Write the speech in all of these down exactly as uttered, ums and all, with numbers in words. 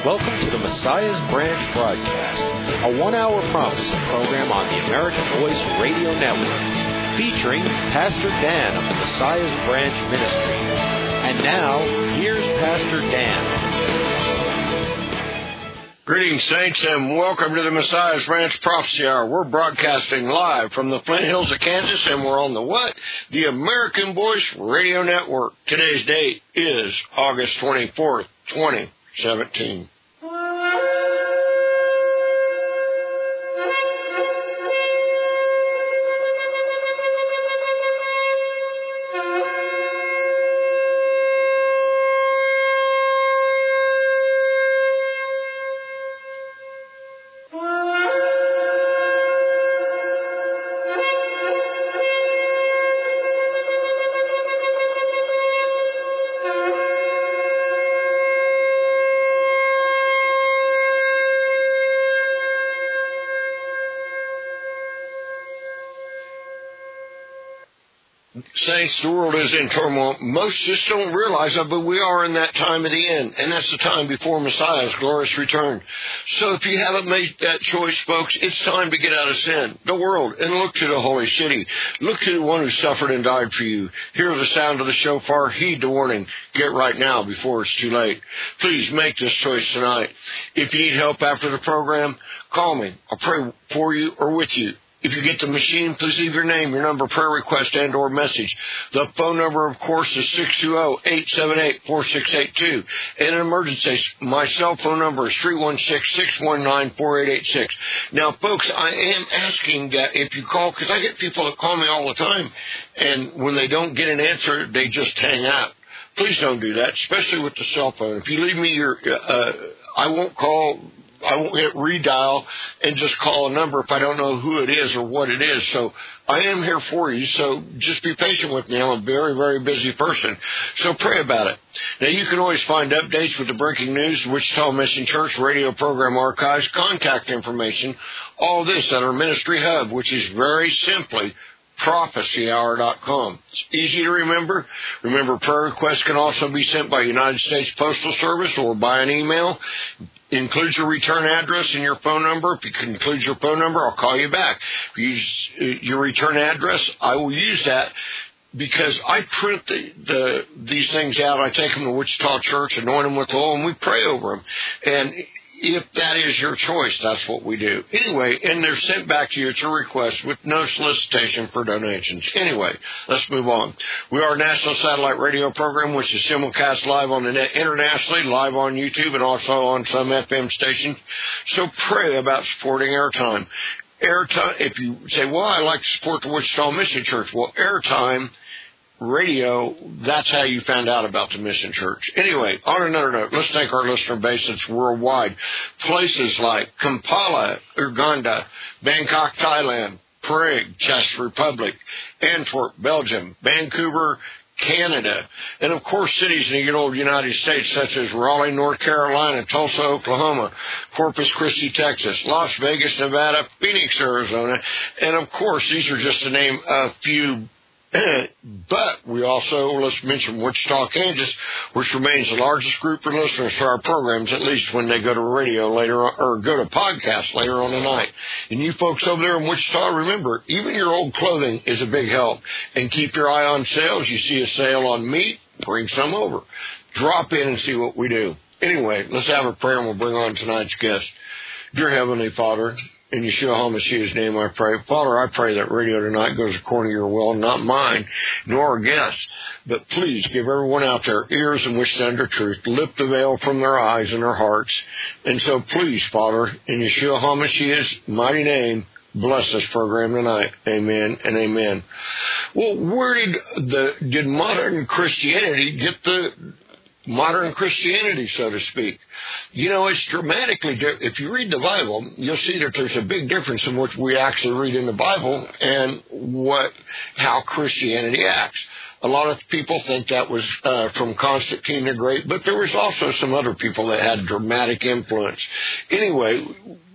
Welcome to the Messiah's Branch broadcast, a one-hour prophecy program on the American Voice Radio Network, featuring Pastor Dan of the Messiah's Branch Ministry. And now, here's Pastor Dan. Greetings, saints, and welcome to the Messiah's Branch Prophecy Hour. We're broadcasting live from the Flint Hills of Kansas, and we're on the what? The American Voice Radio Network. Today's date is August twenty-fourth, twenty seventeen. Saints, the world is in turmoil. Most just don't realize it, but we are in that time of the end, and that's the time before Messiah's glorious return. So if you haven't made that choice, folks, it's time to get out of sin, the world, and look to the holy city. Look to the one who suffered and died for you. Hear the sound of the shofar. Heed the warning. Get right now before it's too late. Please make this choice tonight. If you need help after the program, call me. I'll pray for you or with you. If you get the machine, please leave your name, your number, prayer request, and or message. The phone number, of course, is six two zero, eight seven eight, four six eight two. In an emergency, my cell phone number is three one six, six one nine, four eight eight six. Now, folks, I am asking that if you call, because I get people that call me all the time, and when they don't get an answer, they just hang out. Please don't do that, especially with the cell phone. If you leave me your, uh, I won't call... I won't hit redial and just call a number if I don't know who it is or what it is. So I am here for you, so just be patient with me. I'm a very, very busy person, so pray about it. Now, you can always find updates with the breaking news, Wichita Mission Church radio program archives, contact information, all this at our ministry hub, which is very simply prophecy hour dot com. It's easy to remember. Remember, prayer requests can also be sent by United States Postal Service or by an email. Include your return address and your phone number. If you can include your phone number, I'll call you back. If you use your return address, I will use that because I print the, the these things out. I take them to Wichita Church, anoint them with oil, and we pray over them. And if that is your choice, that's what we do. Anyway, and they're sent back to you at your request with no solicitation for donations. Anyway, let's move on. We are a national satellite radio program, which is simulcast live on the net internationally, live on YouTube, and also on some F M stations. So pray about supporting Airtime. Airtime, if you say, well, I like to support the Wichita Mission Church. Well, Airtime Radio, that's how you found out about the Mission Church. Anyway, on another note, let's thank our listener base that's worldwide. Places like Kampala, Uganda, Bangkok, Thailand, Prague, Czech Republic, Antwerp, Belgium, Vancouver, Canada, and of course cities in the good old United States such as Raleigh, North Carolina, Tulsa, Oklahoma, Corpus Christi, Texas, Las Vegas, Nevada, Phoenix, Arizona, and of course these are just to name a few. But we also, let's mention Wichita, Kansas, which remains the largest group of listeners to our programs, at least when they go to radio later on, or go to podcast later on tonight. And you folks over there in Wichita, remember, even your old clothing is a big help. And keep your eye on sales. You see a sale on meat, bring some over. Drop in and see what we do. Anyway, let's have a prayer and we'll bring on tonight's guest. Dear Heavenly Father, in Yeshua HaMashiach's name I pray. Father, I pray that radio tonight goes according to your will, not mine, nor our guests. But please give everyone out there ears in which to under truth. Lift the veil from their eyes and their hearts. And so please, Father, in Yeshua HaMashiach's mighty name, bless this program tonight. Amen and amen. Well, where did the did modern Christianity get the modern Christianity, so to speak? You know, it's dramatically different. If you read the Bible, you'll see that there's a big difference in what we actually read in the Bible and what how Christianity acts. A lot of people think that was uh, from Constantine the Great, but there was also some other people that had dramatic influence. Anyway,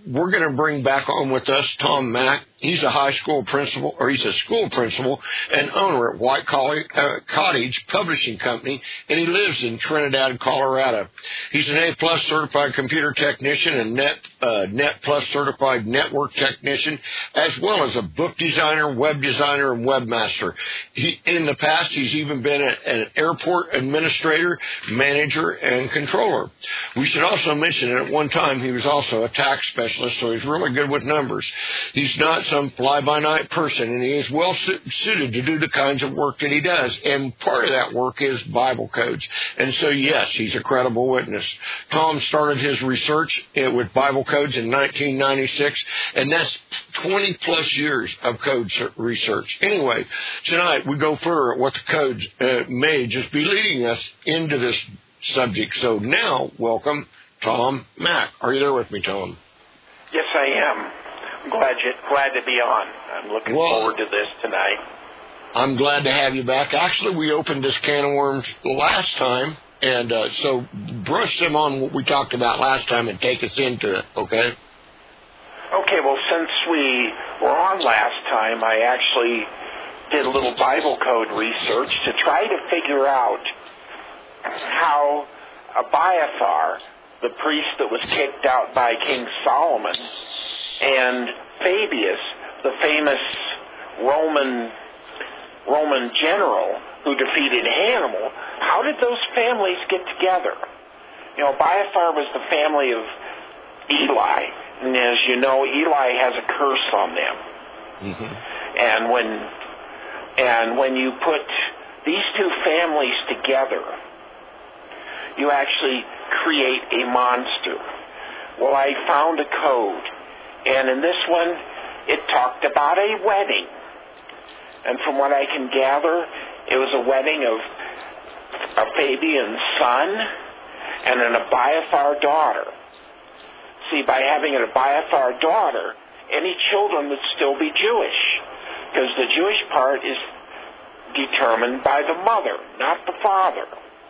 we're going to bring back on with us Tom Mack. He's a high school principal, or he's a school principal and owner at White Cottage Publishing Company, and he lives in Trinidad, Colorado. He's an A-plus certified computer technician and Net uh, Net Plus certified network technician, as well as a book designer, web designer, and webmaster. He, in the past, he's even been a, an airport administrator, manager, and controller. We should also mention that at one time he was also a tax specialist, so he's really good with numbers. He's not some fly-by-night person, and he is well su- suited to do the kinds of work that he does, and part of that work is Bible codes. And so, yes, he's a credible witness. Tom started his research uh, with Bible codes in nineteen ninety-six, and that's twenty-plus years of code research. Anyway, tonight we go further at what the codes uh, may just be leading us into this subject. So now, welcome, Tom Mack. Are you there with me, Tom? Yes, I am. I'm glad, you, glad to be on. I'm looking well, forward to this tonight. I'm glad to have you back. Actually, we opened this can of worms last time, and uh, so brush them on what we talked about last time and take us into it, okay? Okay, well, since we were on last time, I actually did a little Bible code research to try to figure out how Abiathar, the priest that was kicked out by King Solomon, and Fabius, the famous Roman Roman general who defeated Hannibal, how did those families get together? You know, Abiathar was the family of Eli, and as you know, Eli has a curse on them. Mm-hmm. And when and when you put these two families together, you actually create a monster. Well, I found a code, and in this one, it talked about a wedding. And from what I can gather, it was a wedding of a Fabian's son and an Abiathar daughter. See, by having an Abiathar daughter, any children would still be Jewish, because the Jewish part is determined by the mother, not the father.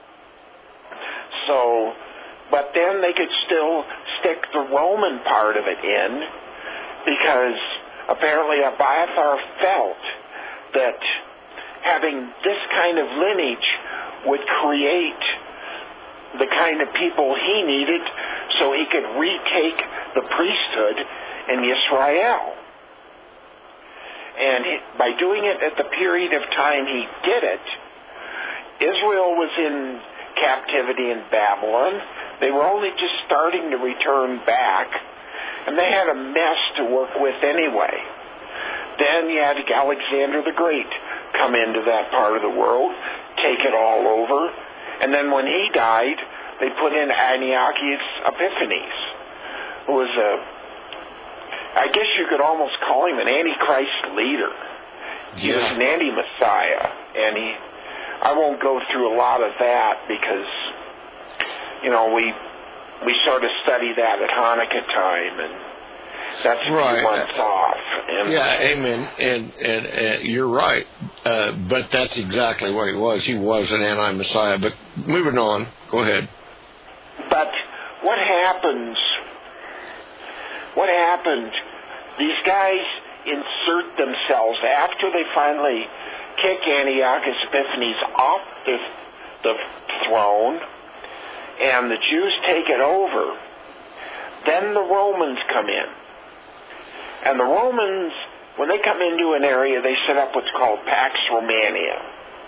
So, but then they could still stick the Roman part of it in, because apparently Abiathar felt that having this kind of lineage would create the kind of people he needed so he could retake the priesthood in Israel. And he, by doing it at the period of time he did it, Israel was in captivity in Babylon. They were only just starting to return back, and they had a mess to work with anyway. Then you had Alexander the Great come into that part of the world, take it all over, and then when he died, they put in Antiochus Epiphanes, who was a, I guess you could almost call him an Antichrist leader. He yeah. was an anti-Messiah, and he, I won't go through a lot of that because, you know, we we sort of study that at Hanukkah time, and that's a right. few months off. And yeah, amen. And, and, and you're right, uh, but that's exactly what he was. He was an anti-Messiah. But moving on, go ahead. But what happens? What happened? These guys insert themselves after they finally kick Antiochus Epiphanes off the, the throne, and the Jews take it over. Then the Romans come in. And the Romans, when they come into an area, they set up what's called Pax Romana,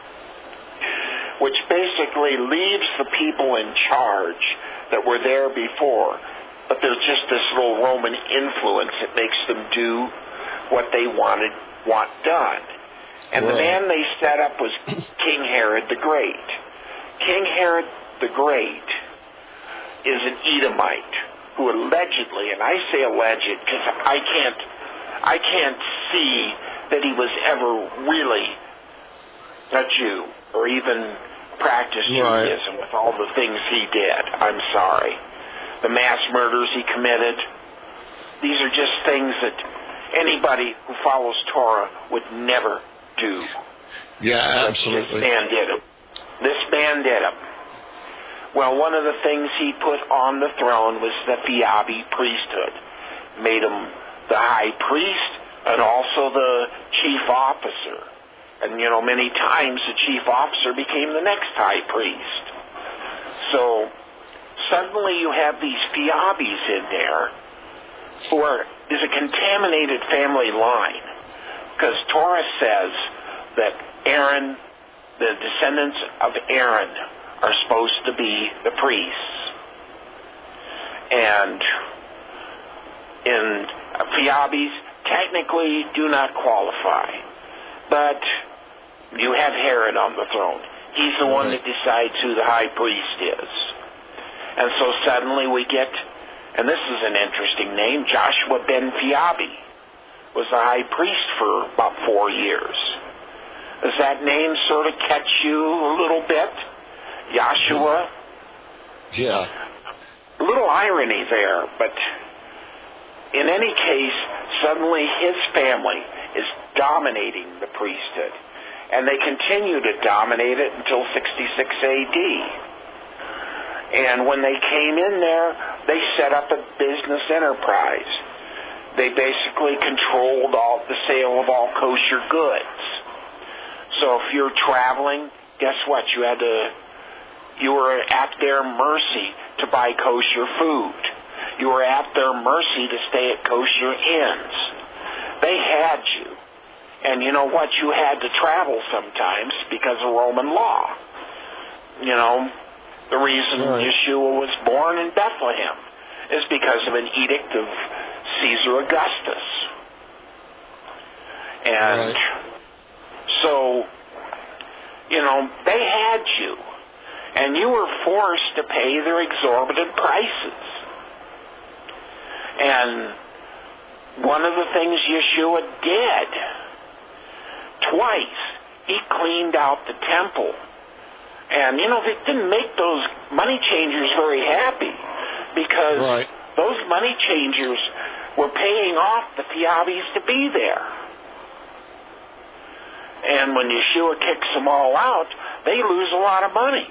which basically leaves the people in charge that were there before. But there's just this little Roman influence that makes them do what they wanted want done. And right. the man they set up was King Herod the Great. King Herod the Great is an Edomite who allegedly, and I say alleged because I can't, I can't see that he was ever really a Jew or even practiced right. Judaism with all the things he did. I'm sorry. The mass murders he committed, these are just things that anybody who follows Torah would never do. Yeah, absolutely. This man did them. This man did them. Well, one of the things he put on the throne was the Phiabi priesthood. made him the high priest and also the chief officer. And, you know, many times the chief officer became the next high priest. So suddenly you have these Phiabes in there who are, is a contaminated family line. Because Torah says that Aaron, the descendants of Aaron, are supposed to be the priests. And in Phiabes technically do not qualify. But you have Herod on the throne. He's the one that decides who the high priest is. And so suddenly we get, and this is an interesting name, Joshua ben Phiabe was the high priest for about four years. Does that name sort of catch you a little bit? Joshua? Yeah. A little irony there, but in any case, suddenly his family is dominating the priesthood. And they continue to dominate it until sixty-six A D. And when they came in there, they set up a business enterprise. They basically controlled all the sale of all kosher goods. So if you're traveling, guess what? You had to, you were at their mercy to buy kosher food. You were at their mercy to stay at kosher inns. They had you. And you know what? You had to travel sometimes because of Roman law. You know, the reason right. Yeshua was born in Bethlehem is because of an edict of Caesar Augustus. And right. so, you know, they had you. And you were forced to pay their exorbitant prices. And one of the things Yeshua did, twice, he cleaned out the temple. And, you know, it didn't make those money changers very happy because right. those money changers were paying off the Phiabes to be there. And when Yeshua kicks them all out, they lose a lot of money.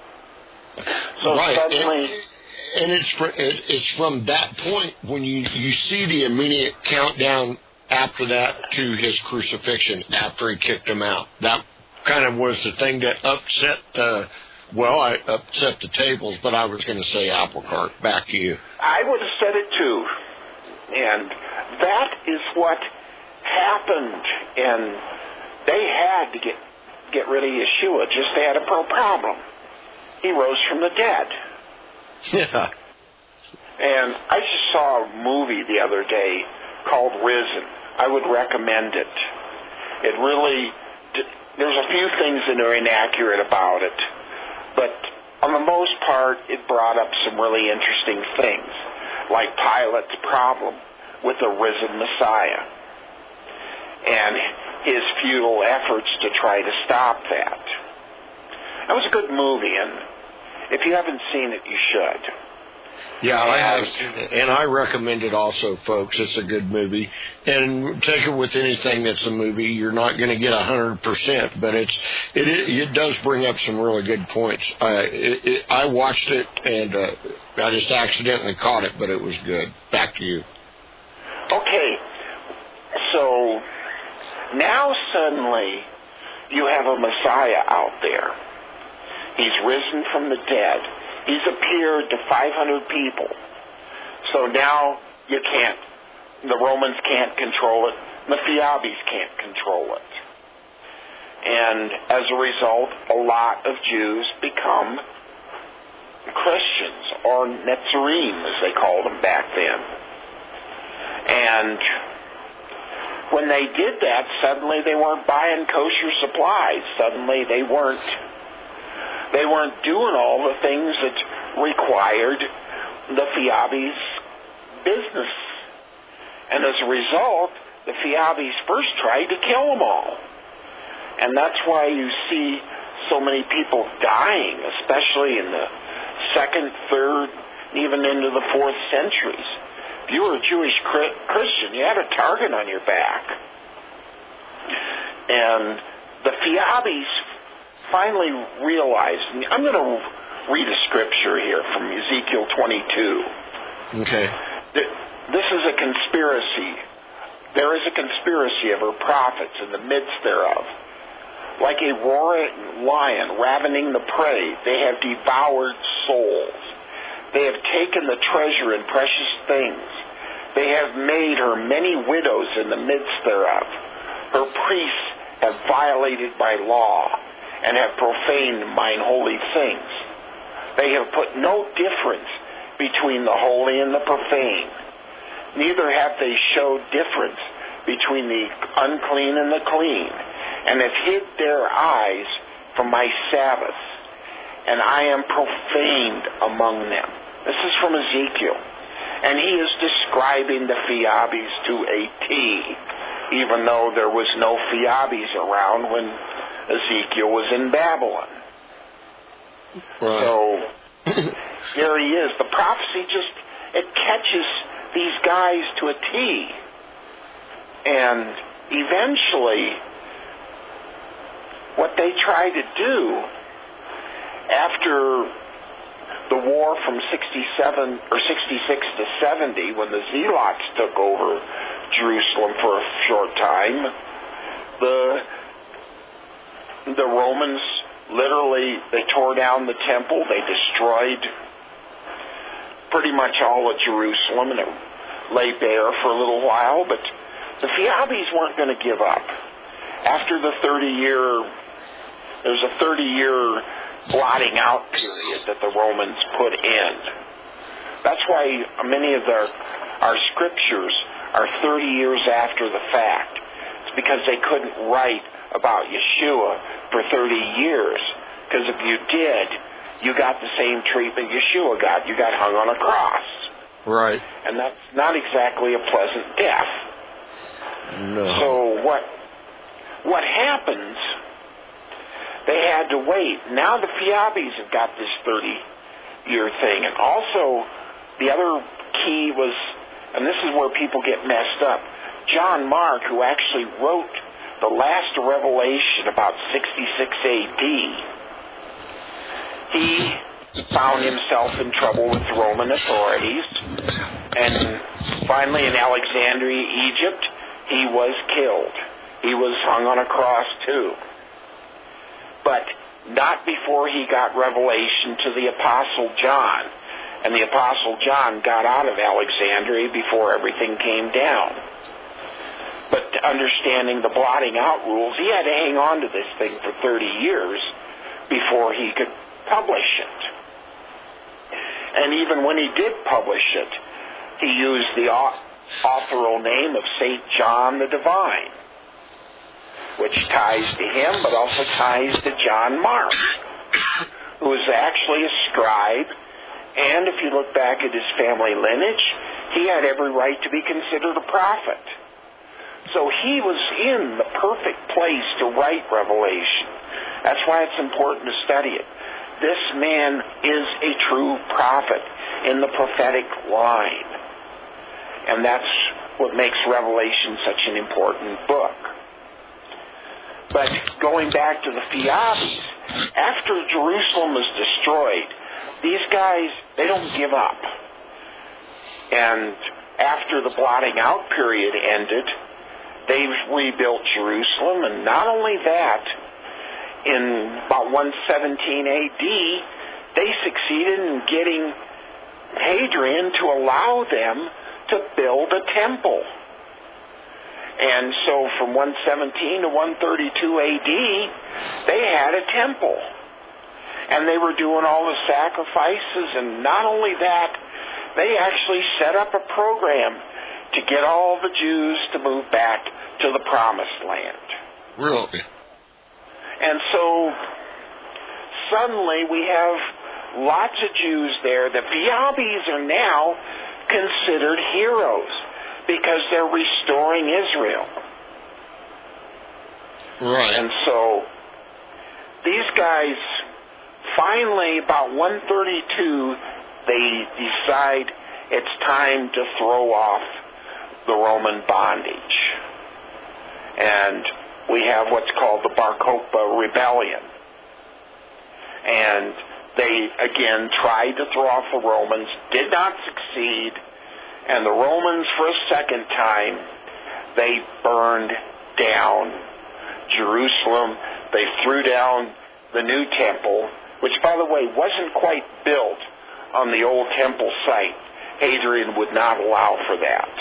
So right. suddenly... And, and it's, it's from that point when you, you see the immediate countdown after that to his crucifixion, after he kicked him out. That kind of was the thing that upset, uh, well, I upset the tables, but I was going to say apple cart. Back to you. I would have said it too. And that is what happened. And they had to get, get rid of Yeshua, just they had a problem. He rose from the dead. Yeah. And I just saw a movie the other day called Risen. I would recommend it. It really, there's a few things that are inaccurate about it, but on the most part, it brought up some really interesting things, like Pilate's problem with the risen Messiah and his futile efforts to try to stop that. That was a good movie, and if you haven't seen it, you should. Yeah, I have seen it, and I recommend it also, folks. It's a good movie. And take it with anything that's a movie. You're not going to get one hundred percent, but it's it it does bring up some really good points. Uh, it, it, I watched it, and uh, I just accidentally caught it, but it was good. Back to you. Okay, so now suddenly you have a Messiah out there. He's risen from the dead. He's appeared to five hundred people. So now you can't, the Romans can't control it. The Phiabes can't control it. And as a result, a lot of Jews become Christians, or Netzarim, as they called them back then. And when they did that, suddenly they weren't buying kosher supplies. Suddenly they weren't They weren't doing all the things that required the Phiabes business. And as a result, the Phiabes first tried to kill them all. And that's why you see so many people dying, especially in the second, third, even into the fourth centuries. If you were a Jewish Christian, you had a target on your back. And the Phiabes finally realized, I'm going to read a scripture here from Ezekiel twenty-two. Okay. this is a conspiracy. There is a conspiracy of her prophets in the midst thereof. Like a roaring lion ravening the prey, they have devoured souls. They have taken the treasure and precious things. They have made her many widows in the midst thereof. Her priests have violated my law and have profaned mine holy things. They have put no difference between the holy and the profane. Neither have they showed difference between the unclean and the clean, and have hid their eyes from my Sabbaths, and I am profaned among them. This is from Ezekiel. And he is describing the Phaeabes to a T, even though there was no Phaeabes around when Ezekiel was in Babylon. Right. So here he is. The prophecy just, it catches these guys to a T. And eventually, what they try to do after the war from sixty-seven or sixty-six to seventy, when the Zealots took over Jerusalem for a short time, the the Romans literally, they tore down the temple, they destroyed pretty much all of Jerusalem, and it lay bare for a little while, but the Phaeabes weren't going to give up. After the thirty-year, there's a thirty-year blotting out period that the Romans put in. That's why many of their, our scriptures are thirty years after the fact. It's because they couldn't write about Yeshua for thirty years. Because if you did, you got the same treatment Yeshua got. You got hung on a cross. Right. And that's not exactly a pleasant death. No. So what what happens, they had to wait. Now the Phaeabes have got this thirty-year thing. And also, the other key was, and this is where people get messed up, John Mark, who actually wrote the last Revelation about sixty-six A D, he found himself in trouble with Roman authorities, and finally in Alexandria, Egypt, he was killed. He was hung on a cross too. But not before he got revelation to the Apostle John. And the Apostle John got out of Alexandria before everything came down. But understanding the blotting out rules, he had to hang on to this thing for thirty years before he could publish it. And even when he did publish it, he used the authorial name of Saint John the Divine, which ties to him, but also ties to John Mark, who is actually a scribe, and if you look back at his family lineage, he had every right to be considered a prophet. So he was in the perfect place to write Revelation. That's why it's important to study it. This man is a true prophet in the prophetic line. And that's what makes Revelation such an important book. But going back to the Phaeabes, after Jerusalem was destroyed, these guys, they don't give up. And after the blotting out period ended, they rebuilt Jerusalem, and not only that, in about one seventeen A D, they succeeded in getting Hadrian to allow them to build a temple. And so from one seventeen to one thirty-two A D, they had a temple. And they were doing all the sacrifices, and not only that, they actually set up a program to get all the Jews to move back to the Promised Land. Really? And so suddenly we have lots of Jews there. The Phaeabes are now considered heroes because they're restoring Israel. Right. And so these guys, finally, about one thirty-two, they decide it's time to throw off the Roman bondage. And we have what's called the Bar Kokhba Rebellion. And they, again, tried to throw off the Romans, did not succeed, And the Romans, for a second time, they burned down Jerusalem. They threw down the new temple, which, by the way, wasn't quite built on the old temple site. Hadrian would not allow for that.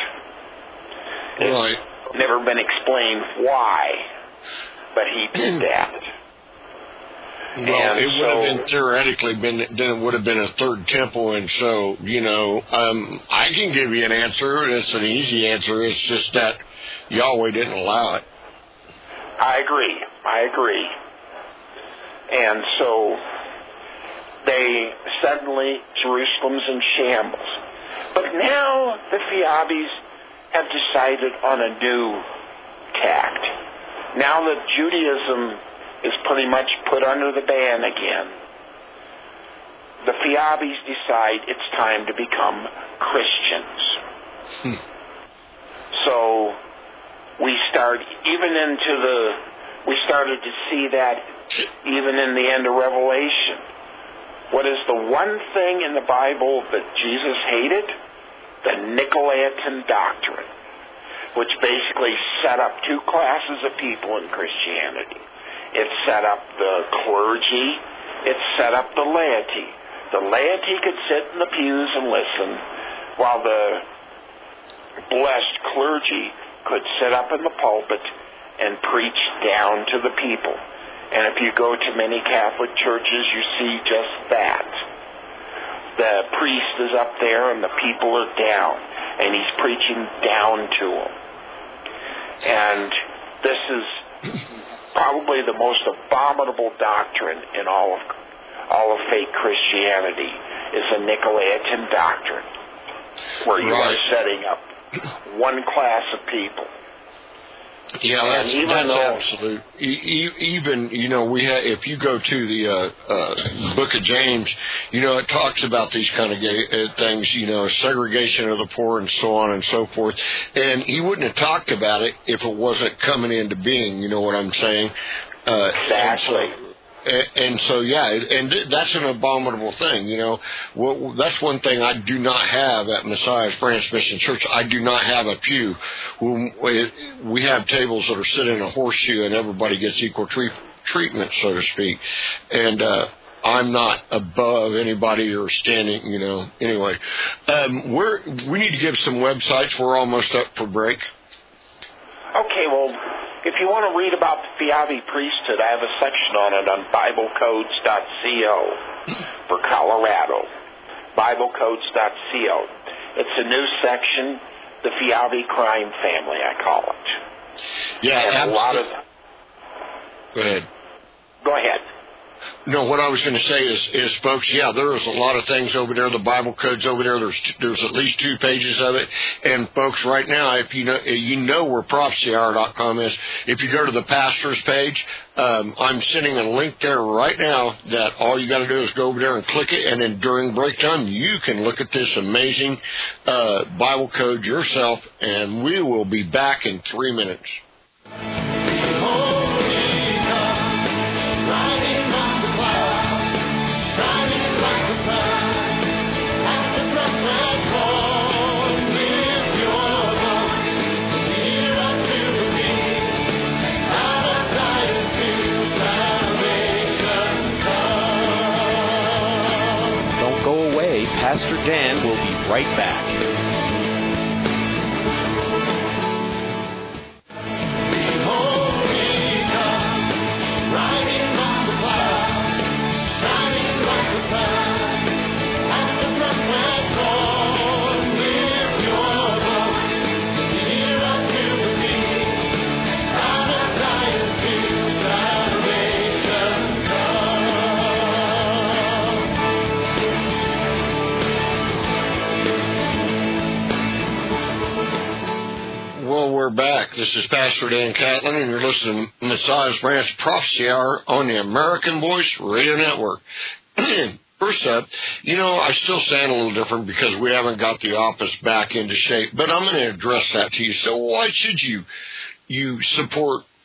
Right. It's never been explained why, but he did that. Well, and it would so, have been theoretically been, then it would have been a third temple, and so, you know, um, I can give you an answer. It's an easy answer. It's just that Yahweh didn't allow it. I agree. I agree. And so they suddenly, Jerusalem's in shambles. But now the Fiabis have decided on a new tact. Now that Judaism is pretty much put under the ban again, the Fiabis decide it's time to become Christians. Hmm. So we start even into the, we started to see that even in the end of Revelation. What is the one thing in the Bible that Jesus hated? The Nicolaitan doctrine, which basically set up two classes of people in Christianity. It set up the clergy. It set up the laity. The laity could sit in the pews and listen, while the blessed clergy could sit up in the pulpit and preach down to the people. And if you go to many Catholic churches, you see just that. The priest is up there and the people are down, and he's preaching down to them. And this is probably the most abominable doctrine in all of all of fake Christianity, is a Nicolaitan doctrine, where you right. are setting up one class of people. Yeah, that's, even that's though, absolute. E- even, you know, we have, if you go to the uh, uh, Book of James, you know, it talks about these kind of gay, uh, things, you know, segregation of the poor and so on and so forth. And he wouldn't have talked about it if it wasn't coming into being, you know what I'm saying? Uh, exactly. And so, yeah, and that's an abominable thing, you know. Well, that's one thing I do not have at Messiah's Branch Mission Church. I do not have a pew. We have tables that are sitting in a horseshoe, and everybody gets equal treat, treatment, so to speak. And uh, I'm not above anybody or standing, you know. Anyway, um, we're, we need to give some websites. We're almost up for break. Okay, well, if you want to read about the Fiabi priesthood, I have a section on it on Bible Codes dot co for Colorado. Bible Codes dot co. It's a new section, the Fiabi crime family, I call it. Yeah, and absolutely. a lot of. Go ahead. Go ahead. No, what I was going to say is, is, folks, yeah, there is a lot of things over there. The Bible code's over there. There's there's at least two pages of it. And, folks, right now, if you know you know where prophecy hour dot com is, if you go to the pastor's page, um, I'm sending a link there right now that all you got to do is go over there and click it, and then during break time, you can look at this amazing uh, Bible code yourself, and we will be back in three minutes. Pastor Dan will be right back. We're back. This is Pastor Dan Catlin, and you're listening to Messiah's Branch Prophecy Hour on the American Voice Radio Network. First up, you know, I still sound a little different because we haven't got the office back into shape, but I'm going to address that to you. So why should you you support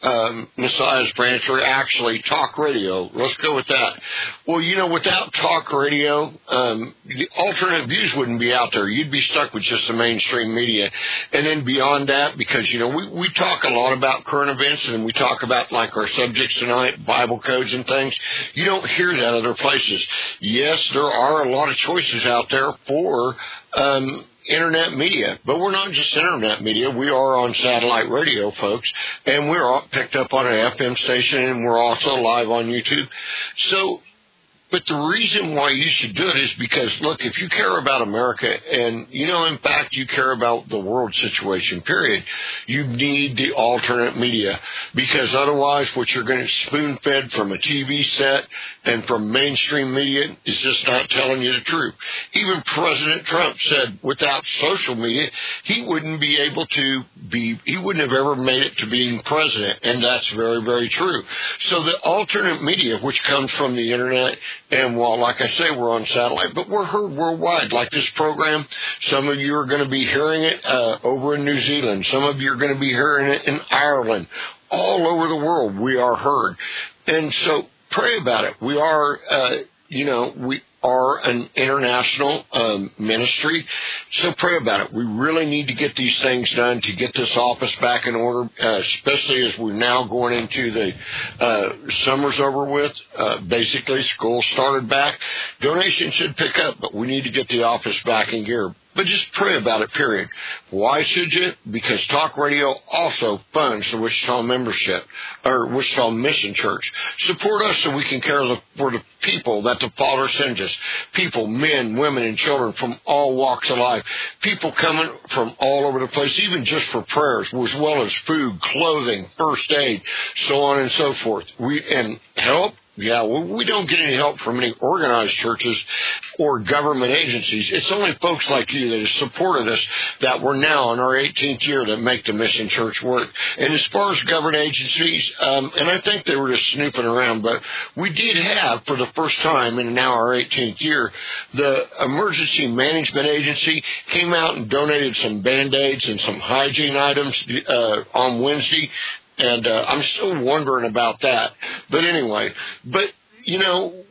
um, Messiah's Branch, or actually talk radio. Let's go with that. Well, you know, without talk radio, um, the alternate views wouldn't be out there. You'd be stuck with just the mainstream media. And then beyond that, because, you know, we, we talk a lot about current events, and we talk about, like, our subjects tonight, Bible codes and things. You don't hear that other places. Yes, there are a lot of choices out there for um internet media, but we're not just internet media. We are on satellite radio, folks, and we're all picked up on an F M station, and we're also live on YouTube. So, but the reason why you should do it is because, look, if you care about America, and, you know, in fact, you care about the world situation, period, you need the alternate media, because otherwise what you're going to spoon-fed from a T V set and from mainstream media is just not telling you the truth. Even President Trump said without social media, he wouldn't be able to be, he wouldn't have ever made it to being president, and that's very, very true. So the alternate media, which comes from the internet, and while, like I say, we're on satellite, but we're heard worldwide. Like this program, some of you are going to be hearing it uh, over in New Zealand. Some of you are going to be hearing it in Ireland. All over the world, we are heard. And so pray about it. We are, uh, you know, we are an international um, ministry, so pray about it. We really need to get these things done to get this office back in order, uh, especially as we're now going into the uh, summer's over with. Uh, basically, school started back. Donations should pick up, but we need to get the office back in gear. But just pray about it, period. Why should you? Because talk radio also funds the Wichita membership, or Wichita Mission Church. Support us so we can care for the people that the Father sends us. People, men, women, and children from all walks of life. People coming from all over the place, even just for prayers, as well as food, clothing, first aid, so on and so forth. We and help. Yeah, well, we don't get any help from any organized churches or government agencies. It's only folks like you that have supported us that we're now in our eighteenth year that make the Mission Church work. And as far as government agencies, um, and I think they were just snooping around, but we did have, for the first time in now our eighteenth year, the Emergency Management Agency came out and donated some Band-Aids and some hygiene items uh, on Wednesday. And uh, I'm still wondering about that. But anyway, but, you know,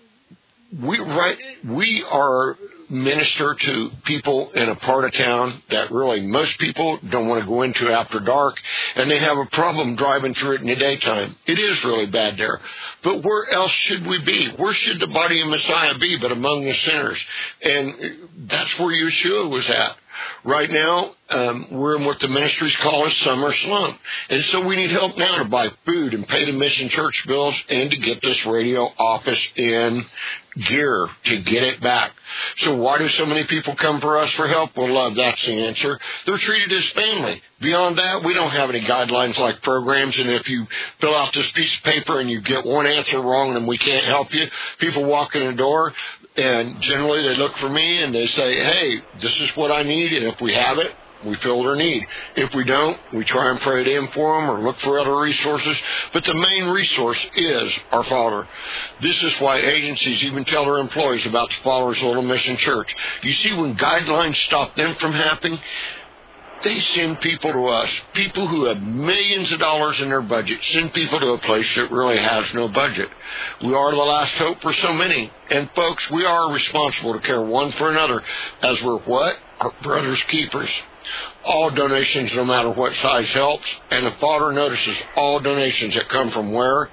we right we are minister to people in a part of town that really most people don't want to go into after dark, and they have a problem driving through it in the daytime. It is really bad there. But where else should we be? Where should the body of Messiah be but among the sinners? And that's where Yeshua was at. Right now, um, we're in what the ministries call a summer slump. And so we need help now to buy food and pay the Mission Church bills and to get this radio office in gear, to get it back. So why do so many people come for us for help? Well, love, that's the answer. They're treated as family. Beyond that, we don't have any guidelines like programs, and if you fill out this piece of paper and you get one answer wrong, then we can't help you. People walk in the door, and generally they look for me and they say, hey, this is what I need, and if we have it, we fill their need. If we don't, we try and pray it in for them or look for other resources. But the main resource is our Father. This is why agencies even tell their employees about the Father's Little Mission Church. You see, when guidelines stop them from happening, they send people to us. People who have millions of dollars in their budget send people to a place that really has no budget. We are the last hope for so many. And folks, we are responsible to care one for another as we're what? Our brother's keepers. All donations, no matter what size, helps. And the Father notices all donations that come from where?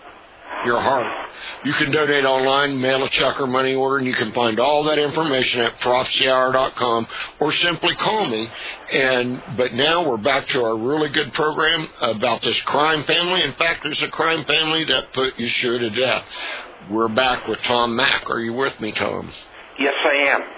Your heart. You can donate online, mail a check or money order, and you can find all that information at prophecy hour dot com or simply call me. And but now we're back to our really good program about this crime family. In fact, there's a crime family that put Yeshua to death. We're back with Tom Mack. Are you with me, Tom? Yes, I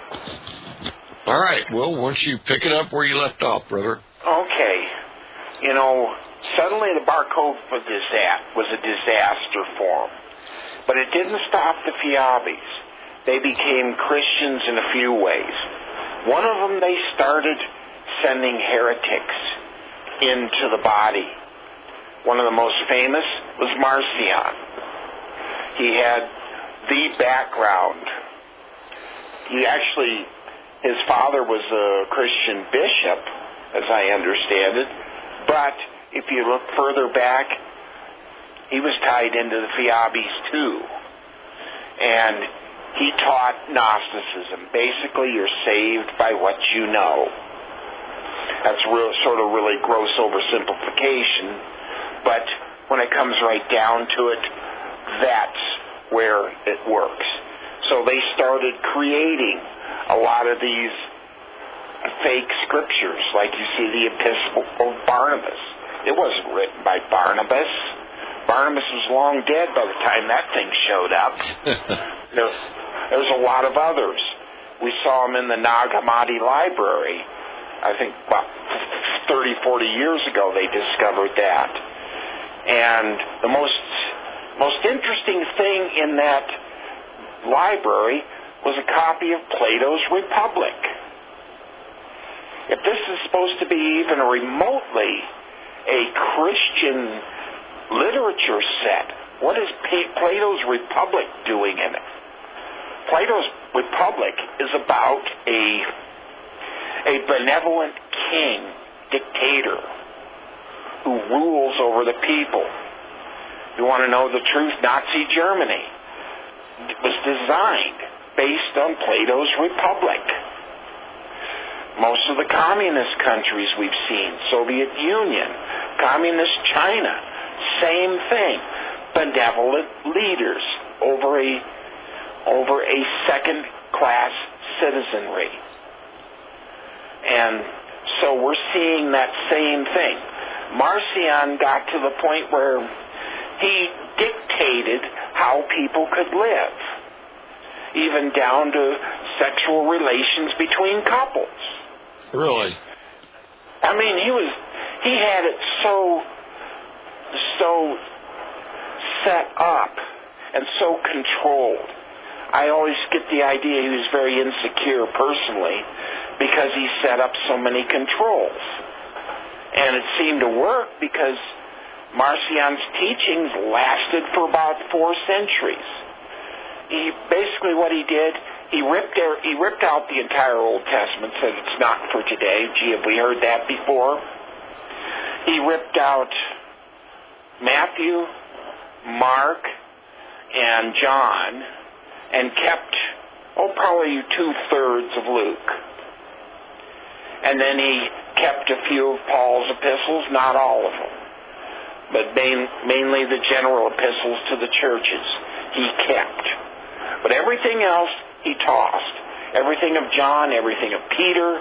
am. All right. Well, once you pick it up where you left off, brother. Okay. You know, suddenly the Bar Kokhba was a disaster for them. But it didn't stop the Fiabis. They became Christians in a few ways. One of them, they started sending heretics into the body. One of the most famous was Marcion. He had the background. He actually, his father was a Christian bishop, as I understand it. But if you look further back, he was tied into the Fiabis too. And he taught Gnosticism. Basically, you're saved by what you know. That's real, sort of really gross oversimplification. But when it comes right down to it, that's where it works. So they started creating a lot of these fake scriptures, like you see the Epistle of Barnabas. It wasn't written by Barnabas. Barnabas was long dead by the time that thing showed up. there, there's a lot of others. We saw them in the Nag Hammadi library. I think about thirty, forty years ago they discovered that. And the most most interesting thing in that library was a copy of Plato's Republic. If this is supposed to be even remotely a Christian literature set, what is Plato's Republic doing in it? Plato's Republic is about a, a benevolent king, dictator, who rules over the people. You want to know the truth? Nazi Germany was designed based on Plato's Republic. Most of the communist countries we've seen, Soviet Union, communist China, same thing. Benevolent leaders over a over a second-class citizenry. And so we're seeing that same thing. Marcion got to the point where he dictated how people could live, even down to sexual relations between couples. Really? I mean, he was he had it so so set up and so controlled. I always get the idea he was very insecure personally because he set up so many controls. And it seemed to work because Marcion's teachings lasted for about four centuries. He basically what he did, he ripped out, he ripped out the entire Old Testament, said it's not for today. Gee, have we heard that before? He ripped out Matthew, Mark, and John, and kept, oh, probably two-thirds of Luke. And then he kept a few of Paul's epistles, not all of them, but main, mainly the general epistles to the churches he kept. But everything else he tossed. Everything of John, everything of Peter,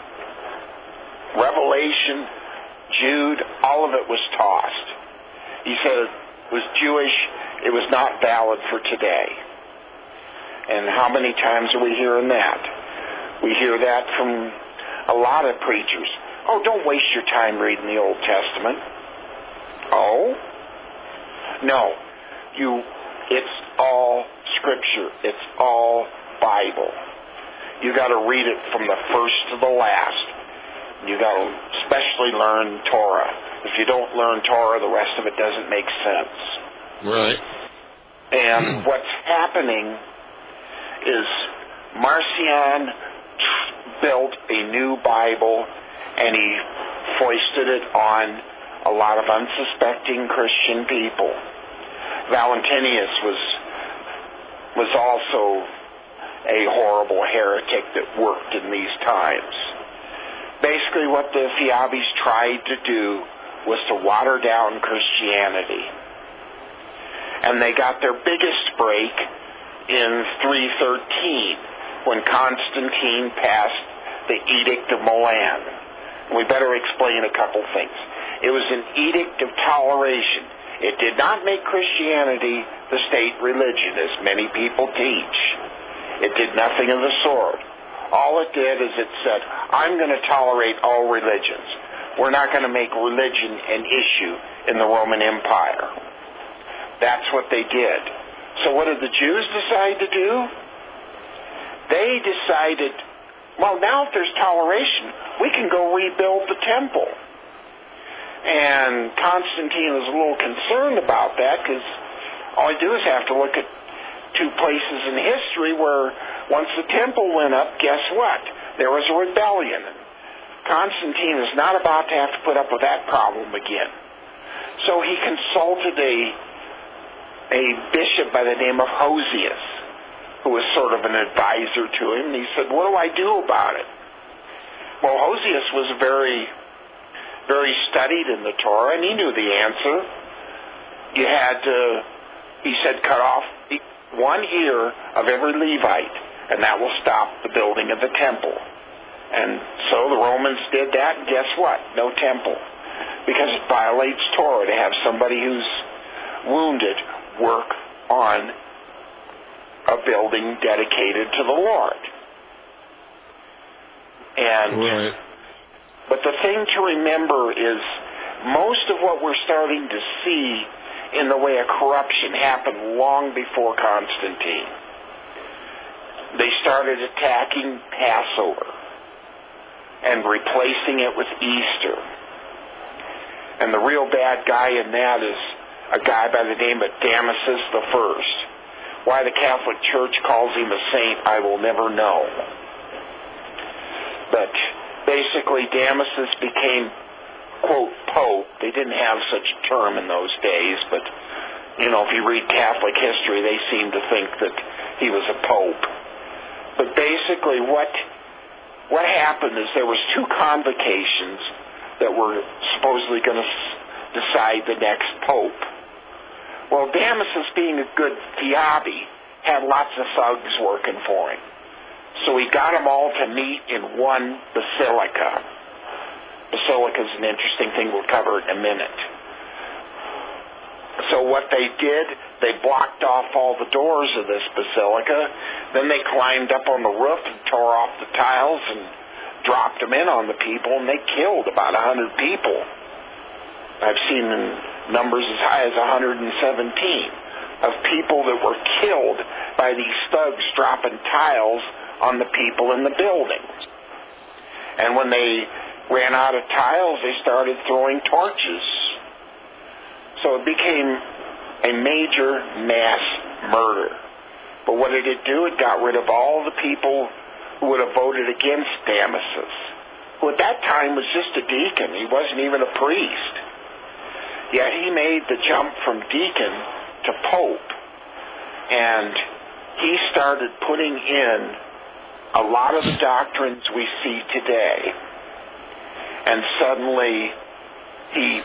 Revelation, Jude, all of it was tossed. He said it was Jewish, it was not valid for today. And how many times are we hearing that? We hear that from a lot of preachers. Oh, don't waste your time reading the Old Testament. Oh? No. You, it's all Scripture. It's all Bible. You got to read it from the first to the last. You got to especially learn Torah. If you don't learn Torah, the rest of it doesn't make sense. Right. And what's happening is Marcion built a new Bible and he foisted it on a lot of unsuspecting Christian people. Valentinius was was also a horrible heretic that worked in these times. Basically what the Fiabis tried to do was to water down Christianity. And they got their biggest break in three thirteen when Constantine passed the Edict of Milan. We better explain a couple things. It was an edict of toleration. It did not make Christianity the state religion, as many people teach. It did nothing of the sort. All it did is it said, I'm going to tolerate all religions. We're not going to make religion an issue in the Roman Empire. That's what they did. So what did the Jews decide to do? They decided, well, now if there's toleration, we can go rebuild the temple. And Constantine was a little concerned about that because all you do is have to look at two places in history where once the temple went up, guess what? There was a rebellion. Constantine is not about to have to put up with that problem again. So he consulted a a bishop by the name of Hosius, who was sort of an advisor to him. And he said, what do I do about it? Well, Hosius was very, very studied in the Torah, and he knew the answer. You had to, he said, cut off one ear of every Levite, and that will stop the building of the temple. And so the Romans did that, and guess what? No temple. Because it violates Torah to have somebody who's wounded work on a building dedicated to the Lord. And right. But the thing to remember is most of what we're starting to see in the way of corruption happened long before Constantine. They started attacking Passover and replacing it with Easter. And the real bad guy in that is a guy by the name of Damasus the First. Why the Catholic Church calls him a saint, I will never know. But basically, Damasus became, quote, Pope. They didn't have such a term in those days, but, you know, if you read Catholic history, they seem to think that he was a Pope. But basically, what what happened is there was two convocations that were supposedly going to decide the next Pope. Well, Damasus, being a good Theabi, had lots of thugs working for him. So he got them all to meet in one basilica. Basilica is an interesting thing we'll cover in a minute. So what they did, they blocked off all the doors of this basilica. Then they climbed up on the roof and tore off the tiles and dropped them in on the people, and they killed about one hundred people. I've seen numbers as high as one hundred seventeen of people that were killed by these thugs dropping tiles on the people in the building. And when they ran out of tiles, they started throwing torches. So it became a major mass murder. But what did it do? It got rid of all the people who would have voted against Damasus, who at that time was just a deacon. He wasn't even a priest. Yet he made the jump from deacon to pope. And he started putting in a lot of the doctrines we see today. And suddenly he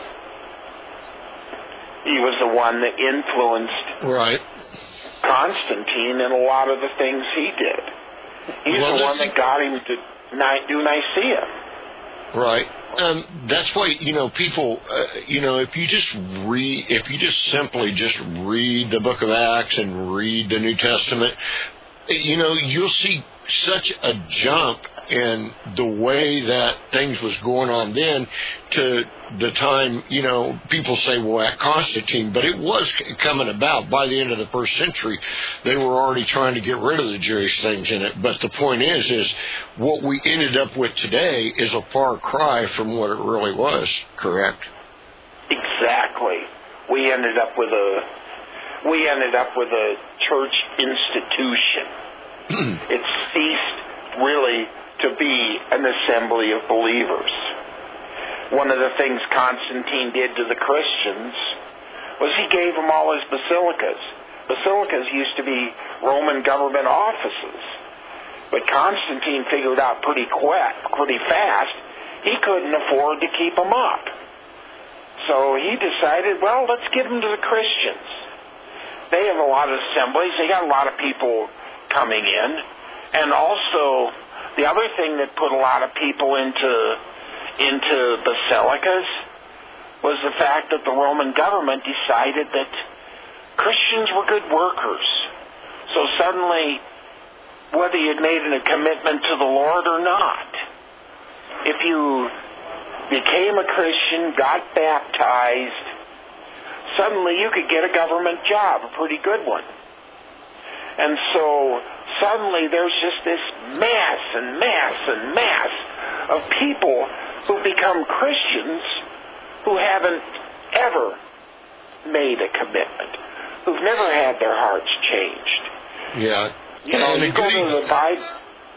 he was the one that influenced right. Constantine in a lot of the things he did. He's well, the one that got him to do Nicaea. Right. Um, that's why, you know, people, uh, you know, if you just read, if you just simply just read the book of Acts and read the New Testament, you know, you'll see such a jump in the way that things was going on then to the time, you know, people say, well, at Constantine, but it was coming about by the end of the first century. They were already trying to get rid of the Jewish things in it. But the point is, is what we ended up with today is a far cry from what it really was, correct? Exactly. We ended up with a, we ended up with a church institution. It ceased really to be an assembly of believers. One of the things Constantine did to the Christians was he gave them all his basilicas. Basilicas used to be Roman government offices. But Constantine figured out pretty quick, pretty fast, he couldn't afford to keep them up. So he decided, well, let's give them to the Christians. They have a lot of assemblies. They got a lot of people coming in. And also, the other thing that put a lot of people into into basilicas was the fact that the Roman government decided that Christians were good workers. So suddenly, whether you had made a commitment to the Lord or not, if you became a Christian, got baptized, suddenly you could get a government job, a pretty good one. And so suddenly there's just this mass and mass and mass of people who become Christians who haven't ever made a commitment, who've never had their hearts changed. Yeah. You know, and you go to the Bible.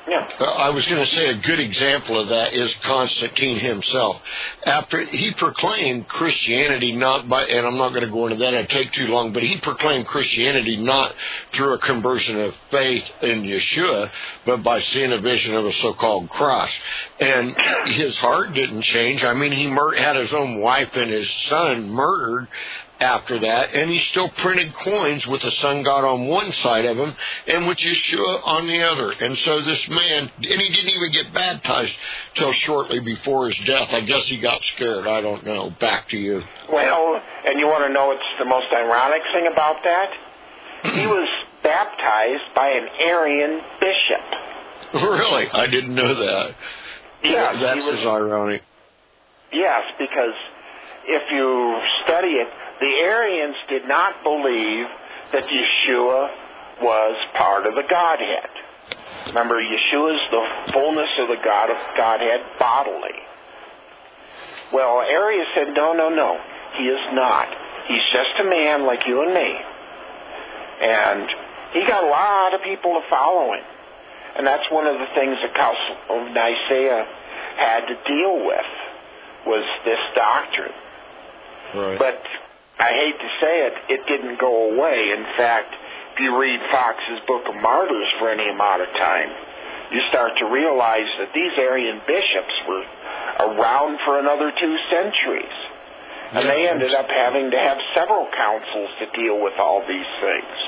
Yeah. Uh, I was going to say a good example of that is Constantine himself. After he proclaimed Christianity not by, and I'm not going to go into that, it'd take too long, but he proclaimed Christianity not through a conversion of faith in Yeshua, but by seeing a vision of a so-called cross. And his heart didn't change. I mean, he mur- had his own wife and his son murdered after that, and he still printed coins with the sun god on one side of him and with Yeshua on the other. And so this man, and he didn't even get baptized till shortly before his death. I guess he got scared. I don't know. Back to you. Well, and you want to know what's the most ironic thing about that? He was baptized by an Arian bishop. Really? I didn't know that. Yes, That's he was, as ironic. Yes, because if you study it, the Arians did not believe that Yeshua was part of the Godhead. Remember, Yeshua is the fullness of the God of Godhead bodily. Well, Arius said, no, no, no, he is not. He's just a man like you and me. And he got a lot of people to follow him. And that's one of the things the Council of Nicaea had to deal with, was this doctrine. Right. But I hate to say it, it didn't go away. In fact, if you read Fox's Book of Martyrs for any amount of time, you start to realize that these Arian bishops were around for another two centuries. And yeah, they ended up having to have several councils to deal with all these things.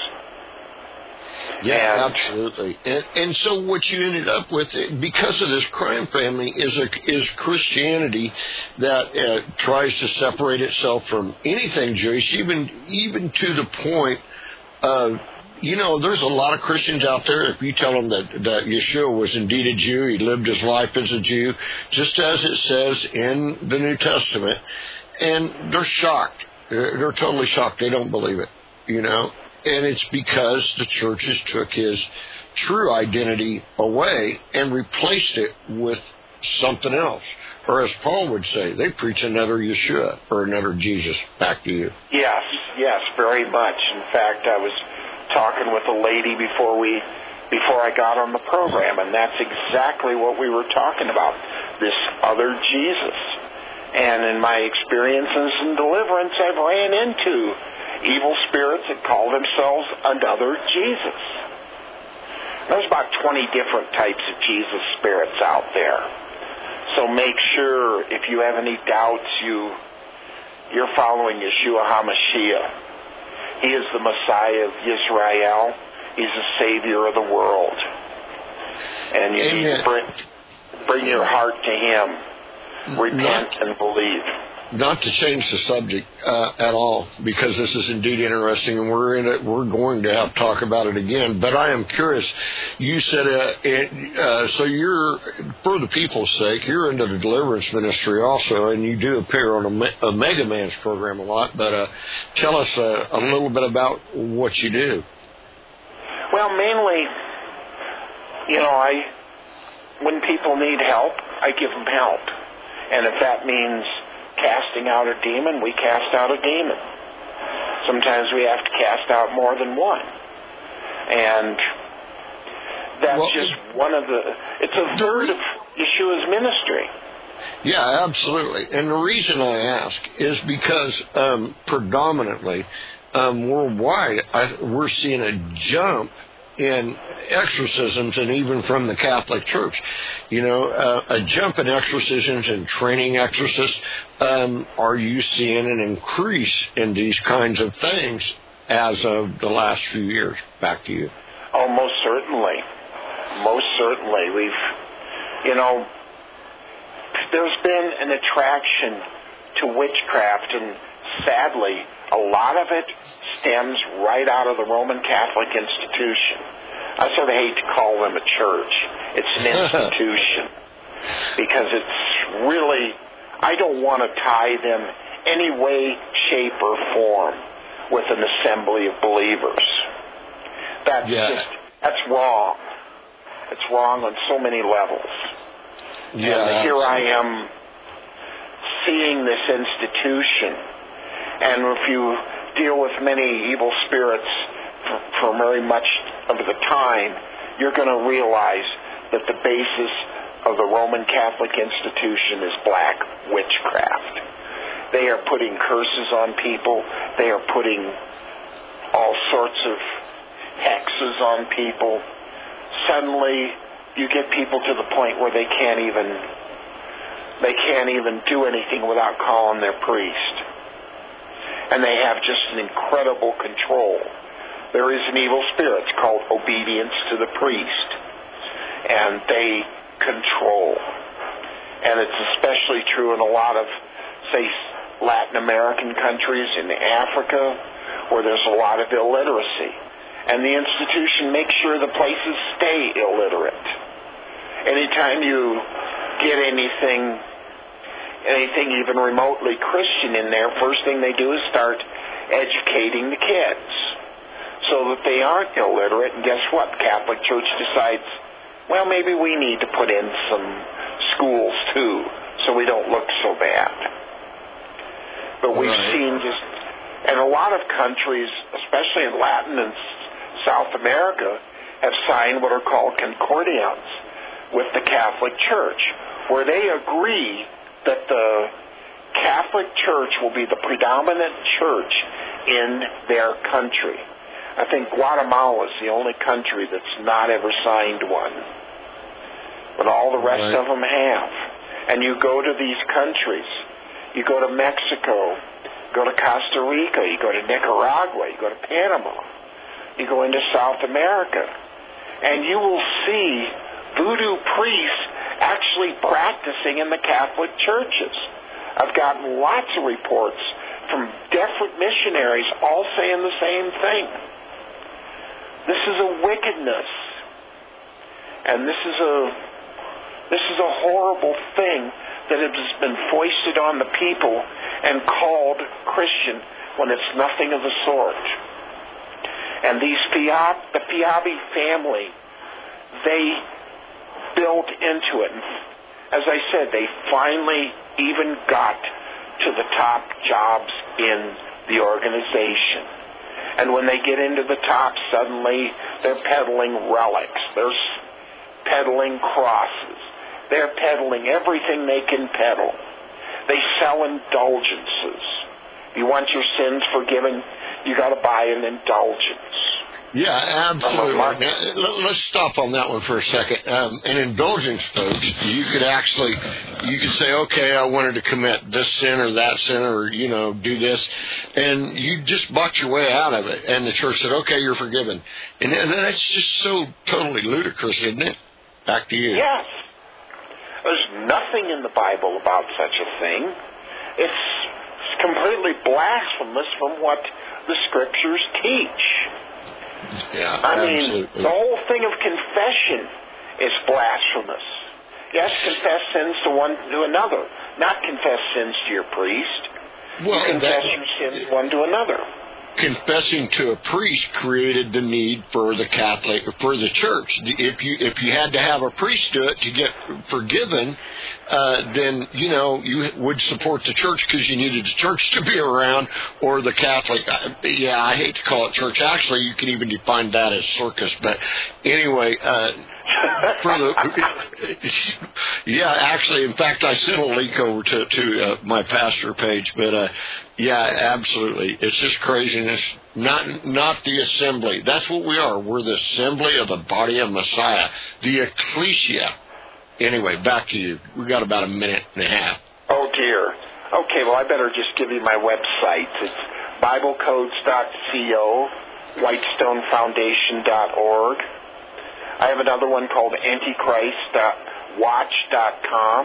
Yeah, and, absolutely. And, and so what you ended up with, because of this crime family, is a, is Christianity that uh, tries to separate itself from anything Jewish, even even to the point of, you know, there's a lot of Christians out there, if you tell them that, that Yeshua was indeed a Jew, he lived his life as a Jew, just as it says in the New Testament, and they're shocked. They're, they're totally shocked. They don't believe it, you know. And it's because the churches took his true identity away and replaced it with something else. Or as Paul would say, they preach another Yeshua or another Jesus. Back to you. Yes, yes, very much. In fact, I was talking with a lady before we, before I got on the program, and that's exactly what we were talking about, this other Jesus. And in my experiences in deliverance, I've ran into evil spirits that call themselves another Jesus. There's about twenty different types of Jesus spirits out there. So make sure, if you have any doubts, you, you're following Yeshua HaMashiach. He is the Messiah of Israel. He's the Savior of the world. And you Amen. need to bring, bring your heart to Him. Repent Not, and believe. Not to change the subject uh, at all, because this is indeed interesting, and we're in it. We're going to have to talk about it again. But I am curious. You said, uh, it, uh, so you're, for the people's sake, you're into the deliverance ministry also, and you do appear on a, Me- a Mega Man's program a lot. But uh, tell us uh, a little bit about what you do. Well, mainly, you know, I when people need help, I give them help. And if that means casting out a demon, we cast out a demon. Sometimes we have to cast out more than one. And that's well, just one of the, it's a third of Yeshua's ministry. Yeah, absolutely. And the reason I ask is because um, predominantly um, worldwide, I, we're seeing a jump in exorcisms, and even from the Catholic Church, you know, uh, a jump in exorcisms and training exorcists. Um, are you seeing an increase in these kinds of things as of the last few years? Back to you. Oh, most certainly. Most certainly. We've, you know, there's been an attraction to witchcraft, and sadly, a lot of it stems right out of the Roman Catholic institution. I sort of hate to call them a church. It's an institution. Because it's really, I don't want to tie them any way, shape, or form with an assembly of believers. That's yeah. just, that's wrong. It's wrong on so many levels. Yeah, and here I am seeing this institution. And if you deal with many evil spirits for, for very much of the time, you're going to realize that the basis of the Roman Catholic institution is black witchcraft. They are putting curses on people. They are putting all sorts of hexes on people. Suddenly, you get people to the point where they can't even they can't even do anything without calling their priest. And they have just an incredible control. There is an evil spirit called obedience to the priest, and they control. And it's especially true in a lot of, say, Latin American countries, in Africa, where there's a lot of illiteracy. And the institution makes sure the places stay illiterate. Anytime you get anything, anything even remotely Christian in there, first thing they do is start educating the kids so that they aren't illiterate. And guess what? Catholic Church decides, well, maybe we need to put in some schools too, so we don't look so bad. But we've right. seen just, and a lot of countries, especially in Latin and South America, have signed what are called concordians with the Catholic Church, where they agree that the Catholic Church will be the predominant church in their country. I think Guatemala is the only country that's not ever signed one, but all the rest right. of them have. And you go to these countries, you go to Mexico, go to Costa Rica, you go to Nicaragua, you go to Panama, you go into South America, and you will see voodoo priests actually practicing in the Catholic churches. I've gotten lots of reports from different missionaries all saying the same thing. This is a wickedness, and this is a this is a horrible thing that has been foisted on the people and called Christian when it's nothing of the sort. And these Piab, the Piabi family, they built into it. And as I said, they finally even got to the top jobs in the organization. And when they get into the top, suddenly they're peddling relics. They're peddling crosses. They're peddling everything they can peddle. They sell indulgences. If you want your sins forgiven, you got to buy an indulgence. Yeah, absolutely. Now, let's stop on that one for a second. Um, an indulgence, folks, you could actually, you could say, okay, I wanted to commit this sin or that sin or, you know, do this, and you just bought your way out of it, and the church said, okay, you're forgiven. And, and that's just so totally ludicrous, isn't it? Back to you. Yes. There's nothing in the Bible about such a thing. It's completely blasphemous from what the Scriptures teach. Yeah, I mean, absolutely. the whole thing of confession is blasphemous. Yes, confess sins to one to another, not confess sins to your priest. Well, you confess that, your sins one to another. Confessing to a priest created the need for the Catholic, for the church. If you if you had to have a priest do it to get forgiven, uh, then you know you would support the church because you needed the church to be around, or the Catholic. Yeah, I hate to call it church. Actually, you can even define that as circus. But anyway. Uh, For the, yeah, actually, in fact, I sent a link over to to uh, my pastor page, but uh, yeah, absolutely, it's just craziness. Not not the assembly. That's what we are. We're the assembly of the body of Messiah, the ecclesia. Anyway, back to you. We got about a minute and a half. Oh dear. Okay, well, I better just give you my website. It's bible codes dot co, whitestone foundation dot org. I have another one called antichrist dot watch dot com.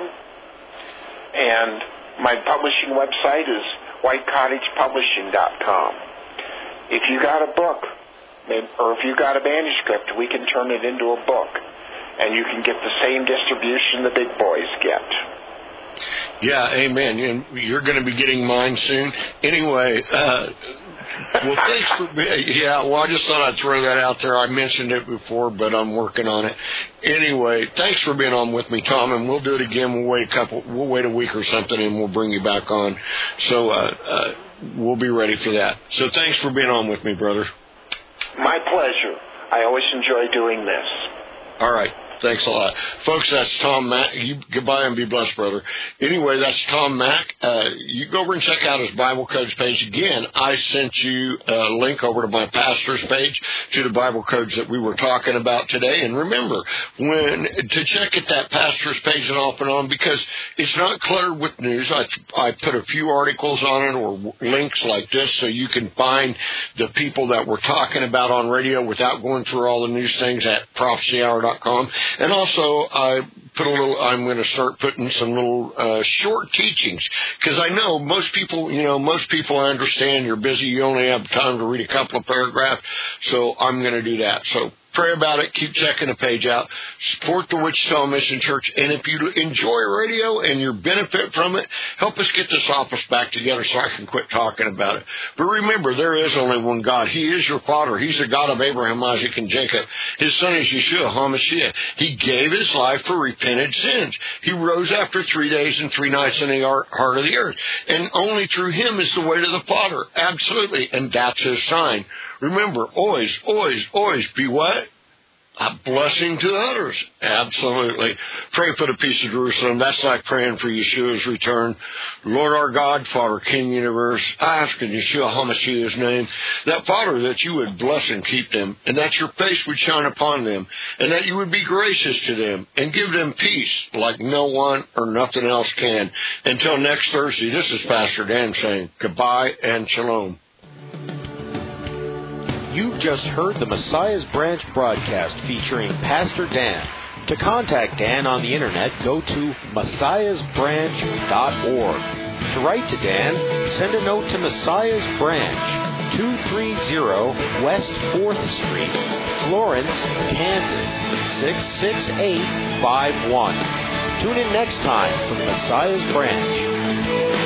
And my publishing website is white cottage publishing dot com. If you got a book, or if you got a manuscript, we can turn it into a book. And you can get the same distribution the big boys get. Yeah, amen. And you're going to be getting mine soon. Anyway, uh, well, thanks for being, yeah, well, I just thought I'd throw that out there. I mentioned it before, but I'm working on it. Anyway, thanks for being on with me, Tom, and we'll do it again. We'll wait a couple, we'll wait a week or something, and we'll bring you back on. So, uh, uh, we'll be ready for that. So thanks for being on with me, brother. My pleasure. I always enjoy doing this. All right. Thanks a lot. Folks, that's Tom Mack. You, goodbye and be blessed, brother. Anyway, that's Tom Mack. Uh, you go over and check out his Bible Codes page. Again, I sent you a link over to my pastor's page to the Bible Codes that we were talking about today. And remember, when to check at that pastor's page and off and on, because it's not cluttered with news. I, I put a few articles on it or links like this so you can find the people that we're talking about on radio without going through all the news things at prophecy hour dot com. And also, I put a little, I'm going to start putting some little uh, short teachings, because I know most people, you know, most people I understand you're busy, you only have time to read a couple of paragraphs, so I'm going to do that. So pray about it. Keep checking the page out. Support the Wichita Mission Church. And if you enjoy radio and you benefit from it, help us get this office back together so I can quit talking about it. But remember, there is only one God. He is your Father. He's the God of Abraham, Isaac, and Jacob. His son is Yeshua HaMashiach. He gave his life for repented sins. He rose after three days and three nights in the heart of the earth. And only through him is the way to the Father. Absolutely. And that's his sign. Remember, always, always, always be what? A blessing to others. Absolutely. Pray for the peace of Jerusalem. That's like praying for Yeshua's return. Lord our God, Father, King Universe, I ask in Yeshua HaMashiach's name that, Father, that you would bless and keep them, and that your face would shine upon them, and that you would be gracious to them and give them peace like no one or nothing else can. Until next Thursday, this is Pastor Dan saying goodbye and shalom. You've just heard the Messiah's Branch broadcast featuring Pastor Dan. To contact Dan on the internet, go to messiahs branch dot org. To write to Dan, send a note to Messiah's Branch, two thirty West fourth Street, Florence, Kansas, six six eight five one. Tune in next time for Messiah's Branch.